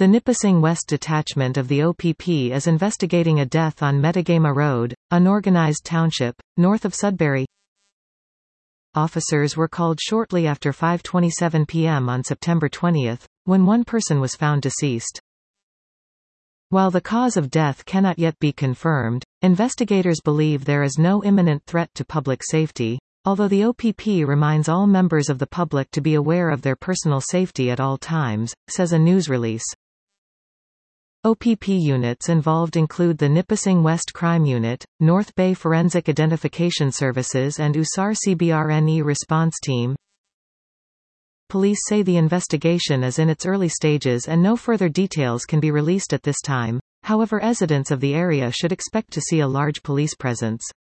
The Nipissing West Detachment of the OPP is investigating a death on Metagama Road, unorganized township, north of Sudbury. Officers were called shortly after 5:27 p.m. on September 20, when one person was found deceased. While the cause of death cannot yet be confirmed, investigators believe there is no imminent threat to public safety, although the OPP reminds all members of the public to be aware of their personal safety at all times, says a news release. OPP units involved include the Nipissing West Crime Unit, North Bay Forensic Identification Services and USAR CBRNE Response Team. Police say the investigation is in its early stages and no further details can be released at this time, however residents of the area should expect to see a large police presence.